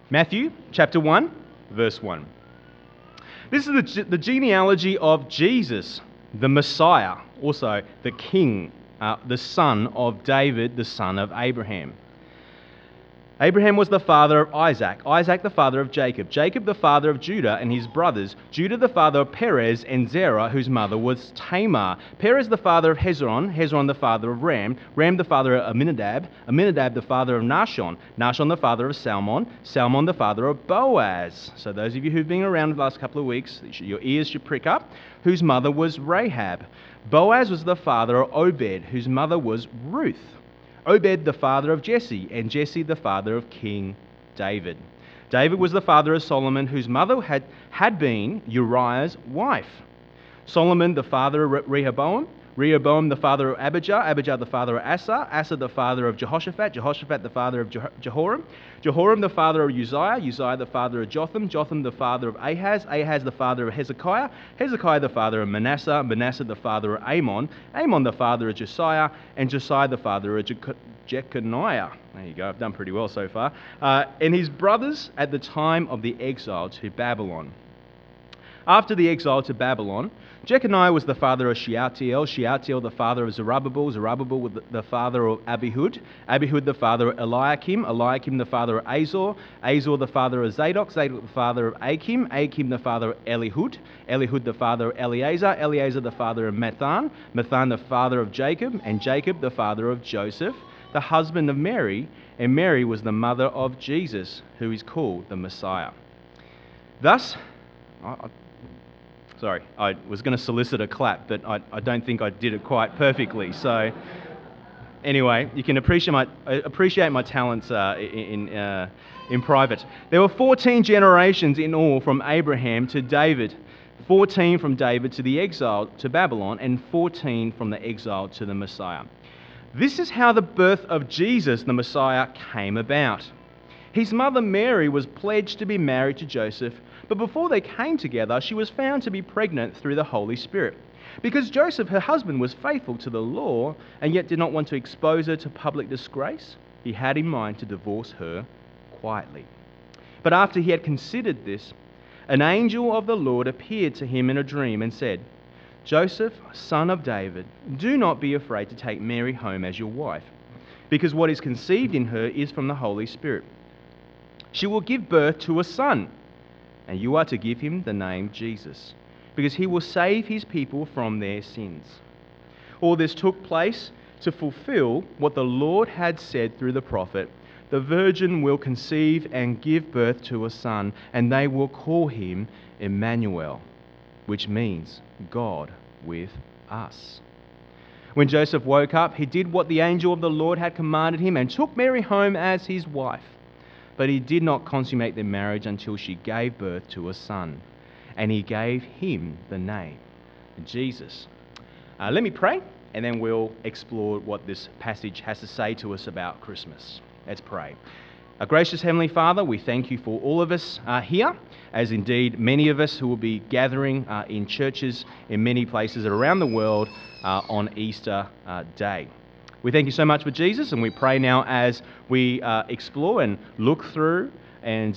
Matthew chapter 1, verse 1. This is the genealogy of Jesus, the Messiah, also the King, the son of David, the son of Abraham. Abraham was the father of Isaac, Isaac the father of Jacob, Jacob the father of Judah and his brothers, Judah the father of Perez and Zerah, whose mother was Tamar, Perez the father of Hezron, Hezron the father of Ram, Ram the father of Amminadab, Amminadab the father of Nahshon, Nahshon the father of Salmon, Salmon the father of Boaz. So those of you who've been around the last couple of weeks, your ears should prick up, whose mother was Rahab. Boaz was the father of Obed, whose mother was Ruth. Obed the father of Jesse, and Jesse the father of King David. David was the father of Solomon, whose mother had been Uriah's wife. Solomon the father of Rehoboam, Rehoboam the father of Abijah, Abijah the father of Asa, Asa the father of Jehoshaphat, Jehoshaphat the father of Jehoram, Jehoram the father of Uzziah, Uzziah the father of Jotham, Jotham the father of Ahaz, Ahaz the father of Hezekiah, Hezekiah the father of Manasseh, Manasseh the father of Amon, Amon the father of Josiah, and Josiah the father of Jeconiah. There you go, I've done pretty well so far. And his brothers at the time of the exile to Babylon. After the exile to Babylon, Jeconiah was the father of Shealtiel, Shealtiel the father of Zerubbabel, Zerubbabel was the father of Abihud, Abihud the father of Eliakim, Eliakim the father of Azor, Azor the father of Zadok, Zadok the father of Achim, Achim the father of Elihud, Elihud the father of Eleazar, Eleazar the father of Matthan, Matthan the father of Jacob, and Jacob the father of Joseph, the husband of Mary, and Mary was the mother of Jesus, who is called the Messiah. Thus, Sorry, I was going to solicit a clap, but I don't think I did it quite perfectly. So, anyway, you can appreciate my talents in private. There were 14 generations in all from Abraham to David, 14 from David to the exile to Babylon, and 14 from the exile to the Messiah. This is how the birth of Jesus, the Messiah, came about. His mother Mary was pledged to be married to Joseph, but before they came together, she was found to be pregnant through the Holy Spirit. Because Joseph, her husband, was faithful to the law and yet did not want to expose her to public disgrace, he had in mind to divorce her quietly. But after he had considered this, an angel of the Lord appeared to him in a dream and said, "Joseph, son of David, do not be afraid to take Mary home as your wife, because what is conceived in her is from the Holy Spirit. She will give birth to a son, and you are to give him the name Jesus, because he will save his people from their sins." All this took place to fulfill what the Lord had said through the prophet, "The virgin will conceive and give birth to a son, and they will call him Emmanuel," which means God with us. When Joseph woke up, he did what the angel of the Lord had commanded him and took Mary home as his wife. But he did not consummate their marriage until she gave birth to a son, and he gave him the name Jesus. Let me pray, and then we'll explore what this passage has to say to us about Christmas. Let's pray. Our gracious Heavenly Father, we thank you for all of us here, as indeed many of us who will be gathering in churches in many places around the world on Easter Day. We thank you so much for Jesus, and we pray now as we explore and look through and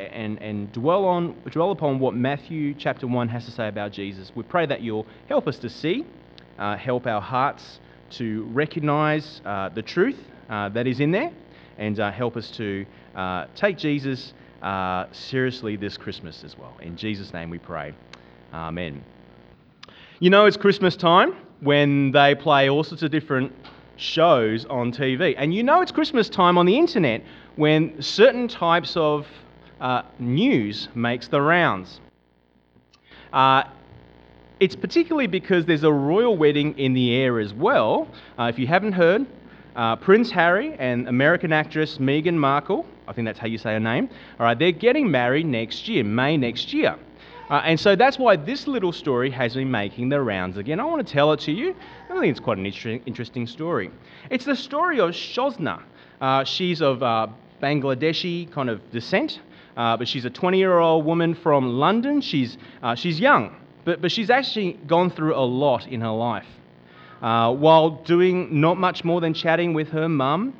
dwell upon what Matthew chapter 1 has to say about Jesus. We pray that you'll help us to see, help our hearts to recognize the truth that is in there, and help us to take Jesus seriously this Christmas as well. In Jesus' name we pray. Amen. You know, it's Christmas time when they play all sorts of different shows on TV. And you know it's Christmas time on the internet when certain types of news makes the rounds. It's particularly because there's a royal wedding in the air as well. If you haven't heard, Prince Harry and American actress Meghan Markle, I think that's how you say her name, all right, they're getting married next year, May next year. And so that's why this little story has been making the rounds again. I want to tell it to you. I think it's quite an interesting story. It's the story of Shosna. She's of Bangladeshi kind of descent, but she's a 20-year-old woman from London. She's young, but she's actually gone through a lot in her life. While doing not much more than chatting with her mum,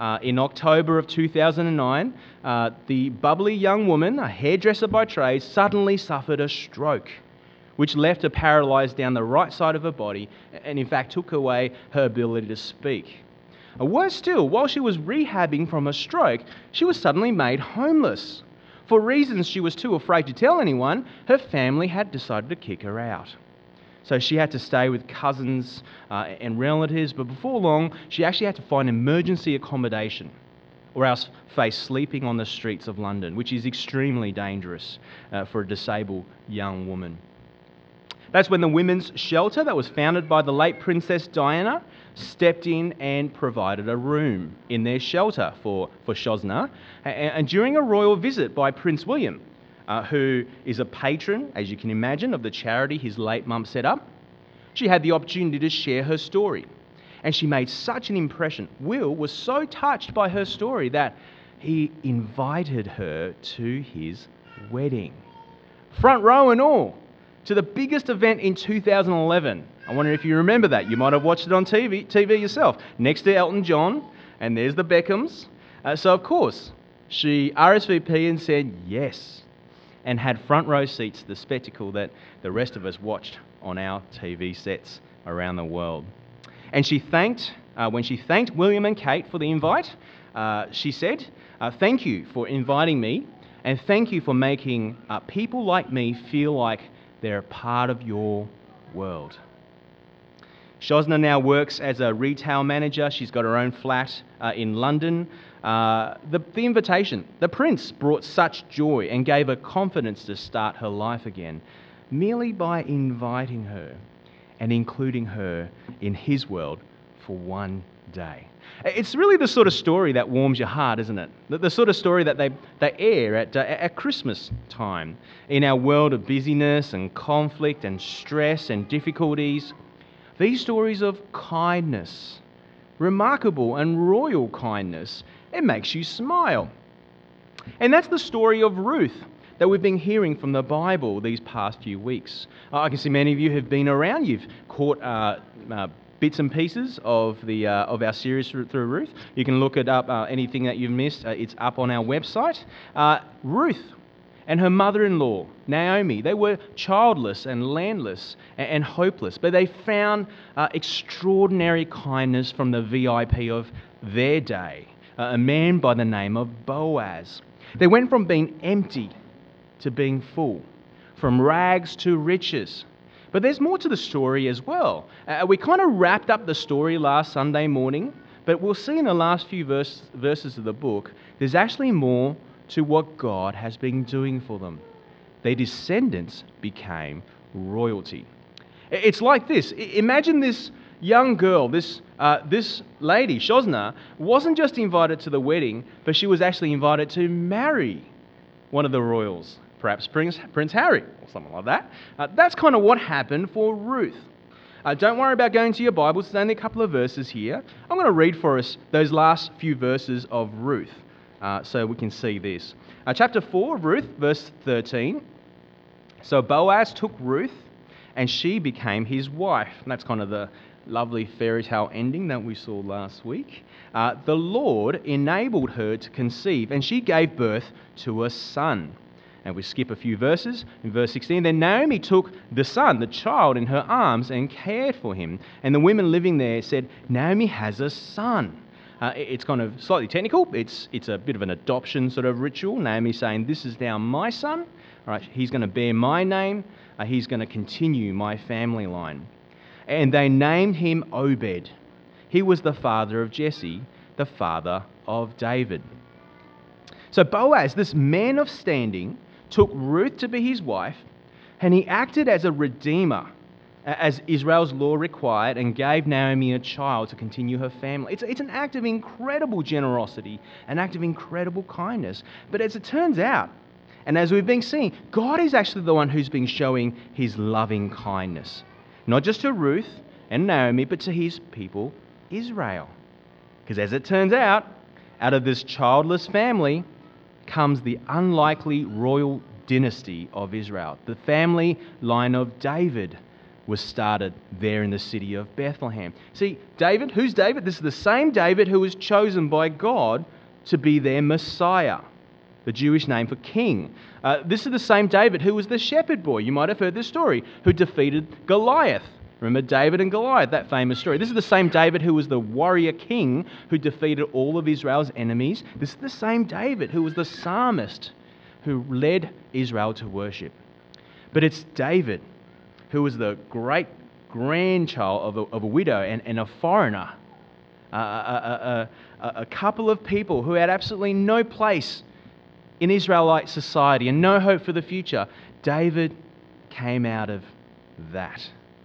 In October of 2009, the bubbly young woman, a hairdresser by trade, suddenly suffered a stroke, which left her paralysed down the right side of her body and in fact took away her ability to speak. Worse still, while she was rehabbing from a stroke, she was suddenly made homeless. For reasons she was too afraid to tell anyone, her family had decided to kick her out. So she had to stay with cousins and relatives, but before long, she actually had to find emergency accommodation or else face sleeping on the streets of London, which is extremely dangerous for a disabled young woman. That's when the women's shelter that was founded by the late Princess Diana stepped in and provided a room in their shelter for Shosna. And during a royal visit by Prince William, who is a patron, as you can imagine, of the charity his late mum set up, she had the opportunity to share her story. And she made such an impression. Will was so touched by her story that he invited her to his wedding. Front row and all, to the biggest event in 2011. I wonder if you remember that. You might have watched it on TV yourself. Next to Elton John, and there's the Beckhams. So of course, she RSVP'd and said yes, and had front row seats to the spectacle that the rest of us watched on our TV sets around the world. And when she thanked William and Kate for the invite, she said, "Thank you for inviting me, and thank you for making people like me feel like they're a part of your world." Shosna now works as a retail manager. She's got her own flat in London. The invitation, the prince brought such joy and gave her confidence to start her life again, merely by inviting her and including her in his world for one day. It's really the sort of story that warms your heart, isn't it? The sort of story that they air at Christmas time in our world of busyness and conflict and stress and difficulties. These stories of kindness, remarkable and royal kindness, it makes you smile. And that's the story of Ruth that we've been hearing from the Bible these past few weeks. I can see many of you have been around. You've caught bits and pieces of our series through Ruth. You can look it up. Anything that you've missed, it's up on our website. Ruth and her mother-in-law, Naomi, they were childless and landless and hopeless, but they found extraordinary kindness from the VIP of their day, a man by the name of Boaz. They went from being empty to being full, from rags to riches. But there's more to the story as well. We kind of wrapped up the story last Sunday morning, but we'll see in the last few verses of the book, there's actually more to what God has been doing for them. Their descendants became royalty. It's like this. Imagine this young girl, this lady, Shosna, wasn't just invited to the wedding, but she was actually invited to marry one of the royals, perhaps Prince Harry or something like that. That's kind of what happened for Ruth. Don't worry about going to your Bibles. There's only a couple of verses here. I'm going to read for us those last few verses of Ruth so we can see this. Chapter 4 of Ruth, verse 13. So Boaz took Ruth and she became his wife. And that's kind of the lovely fairy tale ending that we saw last week. The Lord enabled her to conceive and she gave birth to a son. And we skip a few verses. In verse 16, then Naomi took the son, the child, in her arms and cared for him. And the women living there said, Naomi has a son. It's kind of slightly technical. It's a bit of an adoption sort of ritual. Naomi saying, this is now my son. All right, he's going to bear my name. He's going to continue my family line. And they named him Obed. He was the father of Jesse, the father of David. So Boaz, this man of standing, took Ruth to be his wife, and he acted as a redeemer, as Israel's law required, and gave Naomi a child to continue her family. It's an act of incredible generosity, an act of incredible kindness. But as it turns out, and as we've been seeing, God is actually the one who's been showing his loving kindness, not just to Ruth and Naomi, but to his people, Israel. Because as it turns out of this childless family comes the unlikely royal dynasty of Israel, the family line of David, was started there in the city of Bethlehem. See, David, who's David? This is the same David who was chosen by God to be their Messiah, the Jewish name for king. This is the same David who was the shepherd boy. You might have heard this story, who defeated Goliath. Remember David and Goliath, that famous story. This is the same David who was the warrior king who defeated all of Israel's enemies. This is the same David who was the psalmist who led Israel to worship. But it's David who was the great grandchild of a widow and a foreigner, a couple of people who had absolutely no place in Israelite society and no hope for the future. David came out of that.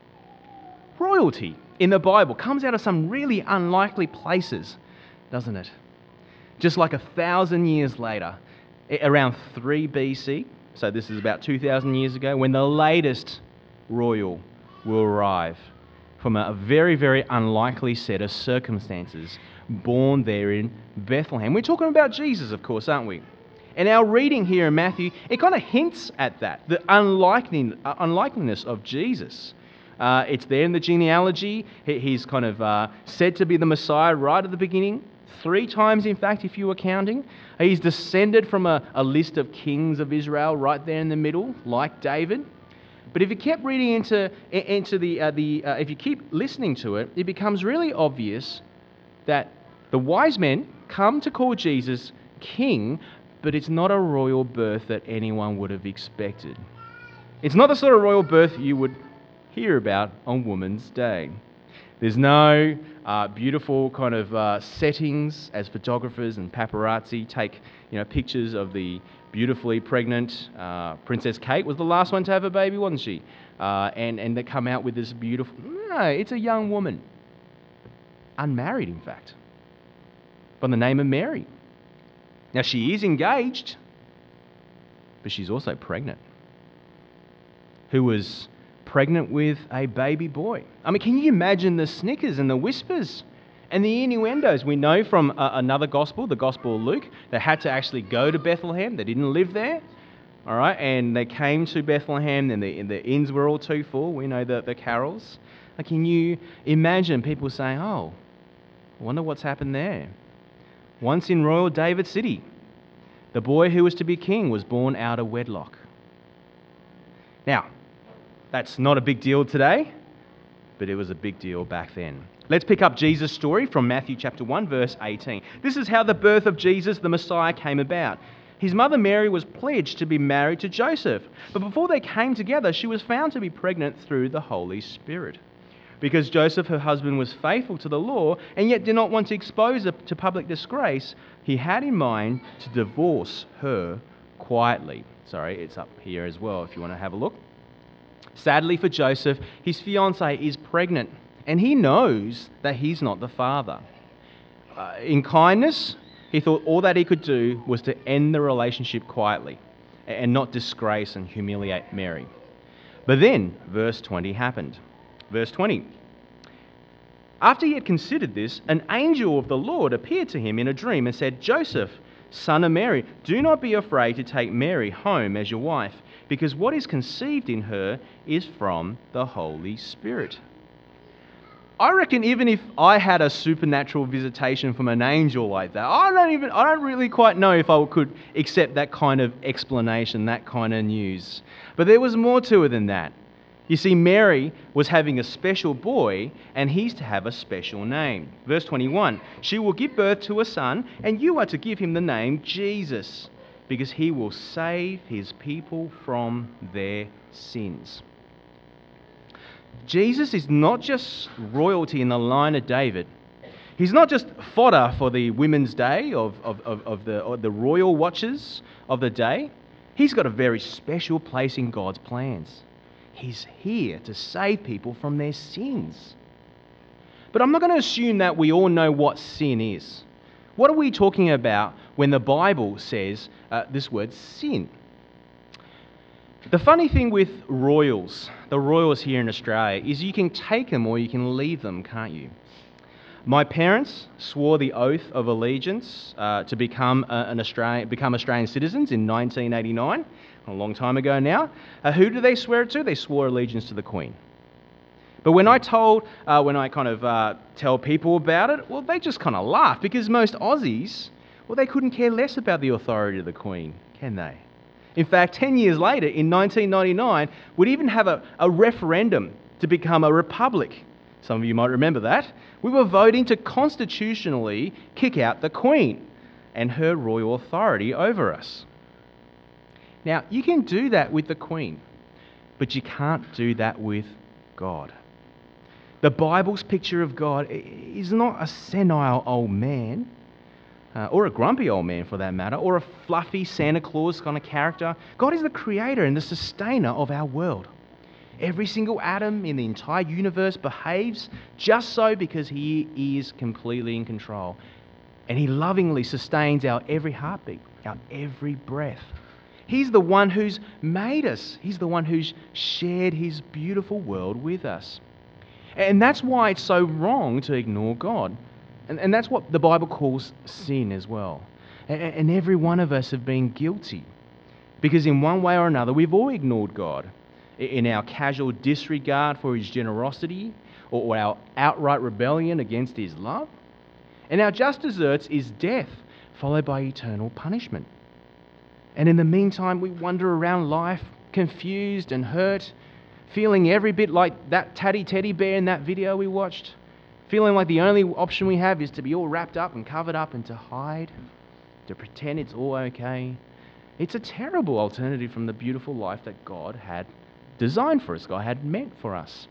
Royalty in the Bible comes out of some really unlikely places, doesn't it? Just like 1,000 years later, around 3 BC, so this is about 2,000 years ago, when the latest royal will arrive from a very, very unlikely set of circumstances, born there in Bethlehem. We're talking about Jesus, of course, aren't we? And our reading here in Matthew, it kind of hints at that, the unlikeliness of Jesus. It's there in the genealogy. He's kind of said to be the Messiah right at the beginning. 3 times, in fact, if you were counting. He's descended from a list of kings of Israel right there in the middle, like David. But if you kept reading into if you keep listening to it, it becomes really obvious that the wise men come to call Jesus king, but it's not a royal birth that anyone would have expected. It's not the sort of royal birth you would hear about on Women's Day. There's no beautiful kind of settings as photographers and paparazzi take pictures of the beautifully pregnant Princess Kate was the last one to have a baby, wasn't she? And they come out with this beautiful... No, it's a young woman. Unmarried, in fact. By the name of Mary. Now, she is engaged, but she's also pregnant. Who was pregnant with a baby boy. I mean, can you imagine the snickers and the whispers and the innuendos? We know from another gospel, the Gospel of Luke, they had to actually go to Bethlehem. They didn't live there. All right, and they came to Bethlehem, and the inns were all too full. We know the carols. Like, can you imagine people saying, "Oh, I wonder what's happened there"? Once in royal David City, the boy who was to be king was born out of wedlock. Now, that's not a big deal today, but it was a big deal back then. Let's pick up Jesus' story from Matthew chapter 1, verse 18. This is how the birth of Jesus, the Messiah, came about. His mother Mary was pledged to be married to Joseph, but before they came together, she was found to be pregnant through the Holy Spirit. Because Joseph, her husband, was faithful to the law and yet did not want to expose her to public disgrace, he had in mind to divorce her quietly. Sorry, it's up here as well if you want to have a look. Sadly for Joseph, his fiancée is pregnant, and he knows that he's not the father. In kindness, he thought all that he could do was to end the relationship quietly and not disgrace and humiliate Mary. But then, verse 20 happened. Verse 20. After he had considered this, an angel of the Lord appeared to him in a dream and said, "Joseph, son of Mary, do not be afraid to take Mary home as your wife, because what is conceived in her is from the Holy Spirit." I reckon even if I had a supernatural visitation from an angel like that, I don't really quite know if I could accept that kind of explanation, that kind of news. But there was more to it than that. You see, Mary was having a special boy, and he's to have a special name. Verse 21, she will give birth to a son, and you are to give him the name Jesus, because he will save his people from their sins. Jesus is not just royalty in the line of David. He's not just fodder for the Women's Day of the royal watchers of the day. He's got a very special place in God's plans. He's here to save people from their sins. But I'm not going to assume that we all know what sin is. What are we talking about when the Bible says this word sin? The funny thing with the royals here in Australia, is you can take them or you can leave them, can't you? My parents swore the oath of allegiance to become Australian citizens in 1989, a long time ago now. Who do they swear it to? They swore allegiance to the Queen. But when I tell people about it, well, they just kind of laugh, because most Aussies, well, they couldn't care less about the authority of the Queen, can they? In fact, 10 years later, in 1999, we'd even have a referendum to become a republic. Some of you might remember that. We were voting to constitutionally kick out the Queen and her royal authority over us. Now, you can do that with the Queen, but you can't do that with God. The Bible's picture of God is not a senile old man, or a grumpy old man for that matter, or a fluffy Santa Claus kind of character. God is the creator and the sustainer of our world. Every single atom in the entire universe behaves just so because He is completely in control. And He lovingly sustains our every heartbeat, our every breath. He's the one who's made us. He's the one who's shared His beautiful world with us. And that's why it's so wrong to ignore God. And that's what the Bible calls sin as well. And every one of us have been guilty, because in one way or another, we've all ignored God in our casual disregard for His generosity, or our outright rebellion against His love. And our just desserts is death, followed by eternal punishment. And in the meantime, we wander around life confused and hurt, feeling every bit like that tatty teddy bear in that video we watched, feeling like the only option we have is to be all wrapped up and covered up and to hide, to pretend it's all okay. It's a terrible alternative from the beautiful life that God had designed for us, God had meant for us.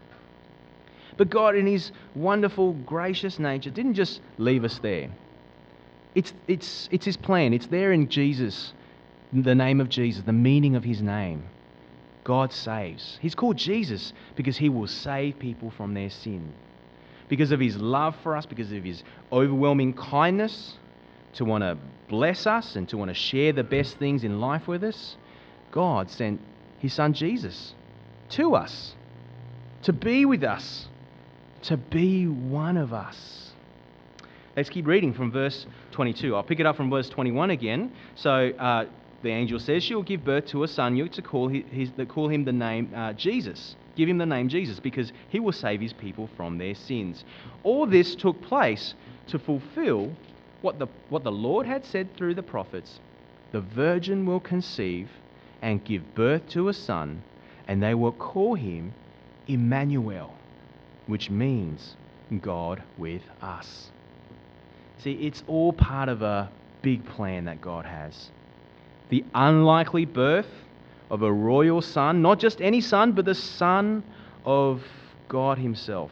But God, in His wonderful, gracious nature, didn't just leave us there. It's His plan. It's there in Jesus, the name of Jesus, the meaning of His name. God saves. He's called Jesus because He will save people from their sin. Because of His love for us, because of His overwhelming kindness to want to bless us and to want to share the best things in life with us, God sent His Son Jesus to us, to be with us, to be one of us. Let's keep reading from verse 22. I'll pick it up from verse 21 again. So the angel says, "She will give birth to a son. You're to call him the name Jesus. Give him the name Jesus, because he will save his people from their sins." All this took place to fulfill what the Lord had said through the prophets. The virgin will conceive and give birth to a son, and they will call him Emmanuel, which means God with us. See, it's all part of a big plan that God has. The unlikely birth of a royal son, not just any son, but the Son of God Himself.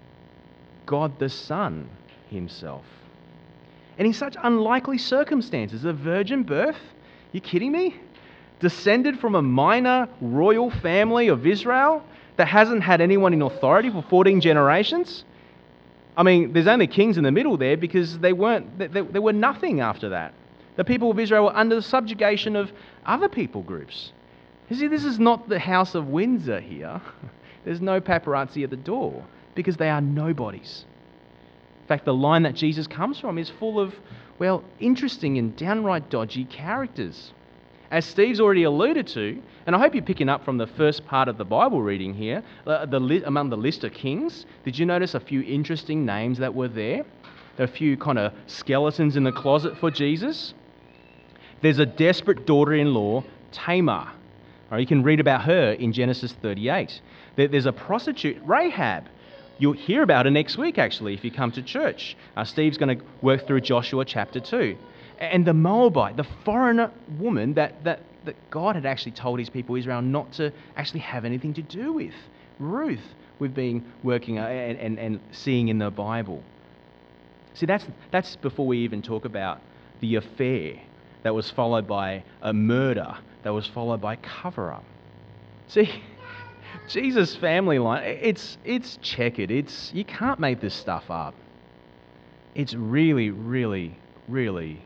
God the Son Himself. And in such unlikely circumstances, a virgin birth? You kidding me? Descended from a minor royal family of Israel that hasn't had anyone in authority for 14 generations? I mean, there's only kings in the middle there, because they were nothing after that. The people of Israel were under the subjugation of other people groups. You see, this is not the House of Windsor here. There's no paparazzi at the door, because they are nobodies. In fact, the line that Jesus comes from is full of, well, interesting and downright dodgy characters. As Steve's already alluded to, and I hope you're picking up from the first part of the Bible reading here, among the list of kings, did you notice a few interesting names that were there? There are a few kind of skeletons in the closet for Jesus. There's a desperate daughter-in-law, Tamar. You can read about her in Genesis 38. There's a prostitute, Rahab. You'll hear about her next week, actually, if you come to church. Steve's going to work through Joshua chapter 2. And the Moabite, the foreigner woman that God had actually told His people Israel not to actually have anything to do with. Ruth, we've been working and seeing in the Bible. See, that's before we even talk about the affair that was followed by a murder, that was followed by cover-up. See, Jesus' family line, it's checkered. You can't make this stuff up. It's really, really, really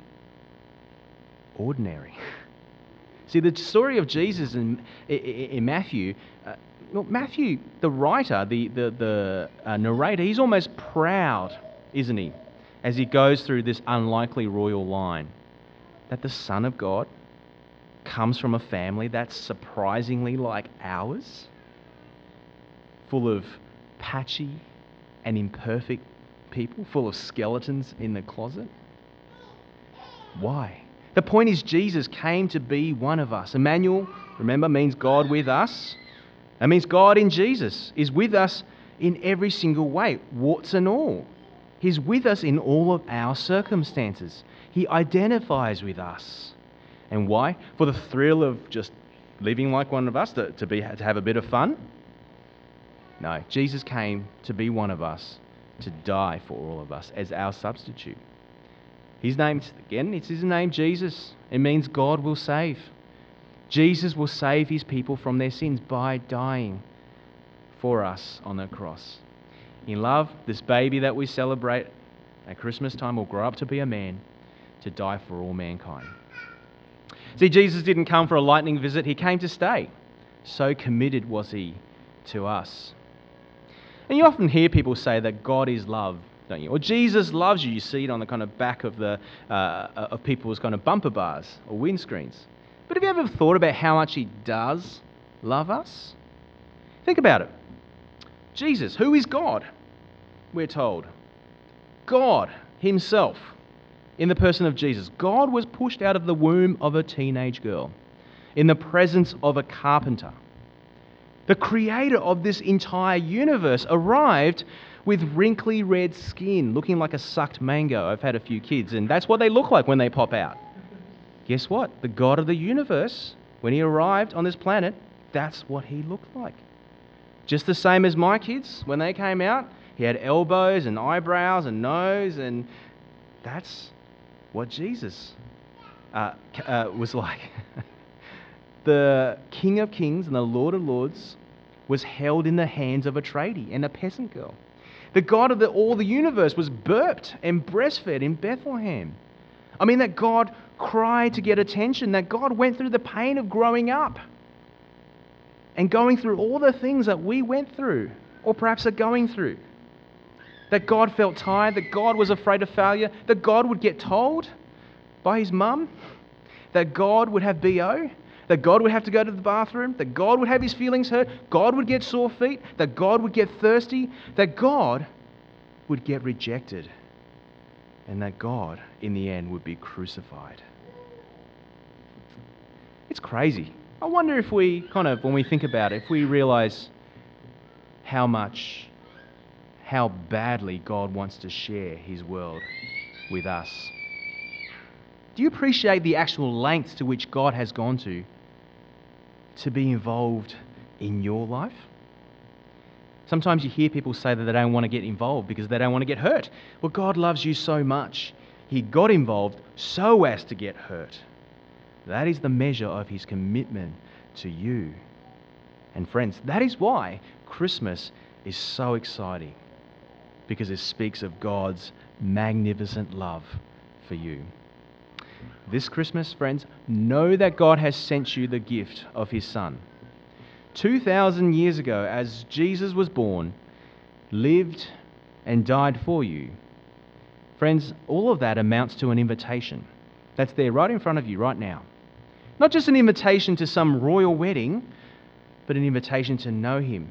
ordinary. See, the story of Jesus in Matthew, Matthew, the writer, the narrator, he's almost proud, isn't he, as he goes through this unlikely royal line, that the Son of God comes from a family that's surprisingly like ours, full of patchy and imperfect people full of skeletons in the closet? Why? The point is Jesus came to be one of us. Emmanuel, remember, means God with us. That means God in Jesus is with us in every single way, warts and all. He's with us in all of our circumstances. He identifies with us. And why? For the thrill of just living like one of us, to have a bit of fun? No, Jesus came to be one of us, to die for all of us as our substitute. His name, again, it's his name, Jesus. It means God will save. Jesus will save his people from their sins by dying for us on the cross. In love, this baby that we celebrate at Christmas time will grow up to be a man to die for all mankind. See, Jesus didn't come for a lightning visit, he came to stay. So committed was he to us. And you often hear people say that God is love, don't you? Or Jesus loves you. You see it on the kind of back of of people's kind of bumper bars or windscreens. But have you ever thought about how much he does love us? Think about it. Jesus, who is God? We're told. God himself, in the person of Jesus. God was pushed out of the womb of a teenage girl in the presence of a carpenter. The creator of this entire universe arrived with wrinkly red skin, looking like a sucked mango. I've had a few kids, and that's what they look like when they pop out. Guess what? The God of the universe, when he arrived on this planet, that's what he looked like. Just the same as my kids, when they came out, he had elbows and eyebrows and nose, and that's what Jesus was like. The King of Kings and the Lord of Lords was held in the hands of a tradie and a peasant girl. The God of all the universe was burped and breastfed in Bethlehem. I mean, that God cried to get attention, that God went through the pain of growing up and going through all the things that we went through, or perhaps are going through. That God felt tired, that God was afraid of failure, that God would get told by his mum, that God would have BO, that God would have to go to the bathroom, that God would have his feelings hurt, God would get sore feet, that God would get thirsty, that God would get rejected, and that God, in the end, would be crucified. It's crazy. I wonder if we when we think about it, if we realize how badly God wants to share his world with us. Do you appreciate the actual lengths to which God has gone to be involved in your life? Sometimes you hear people say that they don't want to get involved because they don't want to get hurt. Well, God loves you so much. He got involved so as to get hurt. That is the measure of his commitment to you. And friends, that is why Christmas is so exciting, because it speaks of God's magnificent love for you. This Christmas, friends, know that God has sent you the gift of his Son. 2,000 years ago, as Jesus was born, lived and died for you. Friends, all of that amounts to an invitation. That's there right in front of you right now. Not just an invitation to some royal wedding, but an invitation to know him,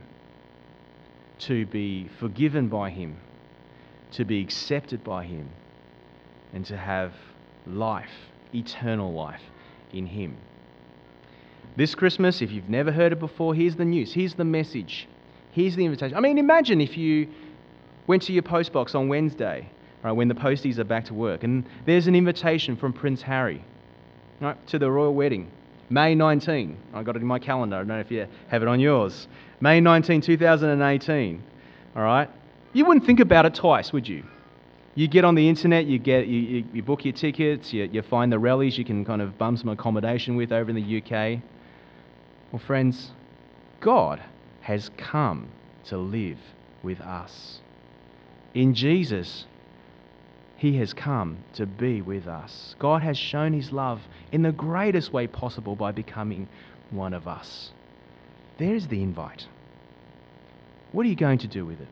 to be forgiven by him, to be accepted by him, and to have life, eternal life in him. This Christmas, if you've never heard it before, here's the news, here's the message, here's the invitation. I mean, imagine if you went to your postbox on Wednesday, right, when the posties are back to work, and there's an invitation from Prince Harry, right, to the royal wedding, May 19. I got it in my calendar. I don't know if you have it on yours. May 19, 2018. All right? You wouldn't think about it twice, would you? You get on the internet, you book your tickets, you find the rallies you can kind of bum some accommodation with over in the UK. Well, friends, God has come to live with us. In Jesus, he has come to be with us. God has shown his love in the greatest way possible by becoming one of us. There's the invite. What are you going to do with it?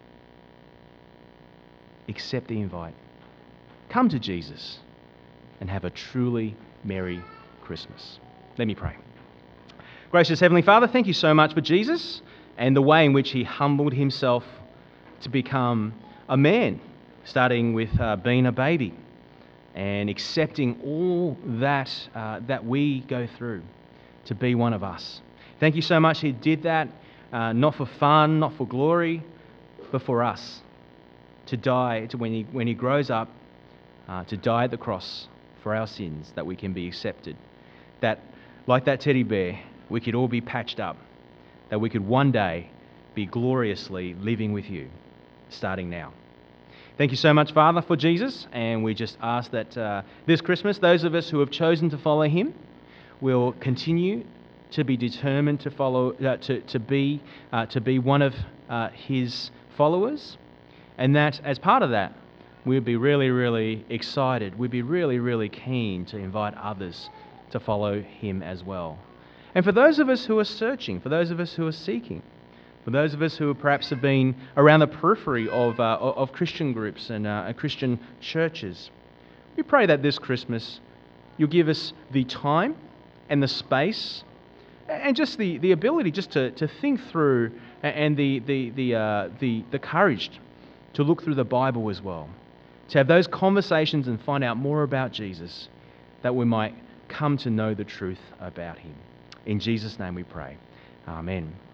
Accept the invite. Come to Jesus and have a truly Merry Christmas. Let me pray. Gracious Heavenly Father, thank you so much for Jesus. and the way in which he humbled himself to become a man, starting with being a baby and accepting all that that we go through to be one of us. Thank you so much he did that, not for fun, not for glory, but for us, to die, to when he grows up, to die at the cross for our sins, that we can be accepted. That, like that teddy bear, we could all be patched up, that we could one day be gloriously living with you, starting now. Thank you so much, Father, for Jesus, and we just ask that this Christmas, those of us who have chosen to follow him will continue to be determined to follow, to be one of his followers, and that as part of that, we'd be really, really excited. We'd be really, really keen to invite others to follow him as well. And for those of us who are searching, for those of us who are seeking, for those of us who perhaps have been around the periphery of Christian groups and Christian churches, we pray that this Christmas you'll give us the time and the space and just the ability just to think through, and the courage to look through the Bible as well, to have those conversations and find out more about Jesus, that we might come to know the truth about him. In Jesus' name we pray. Amen.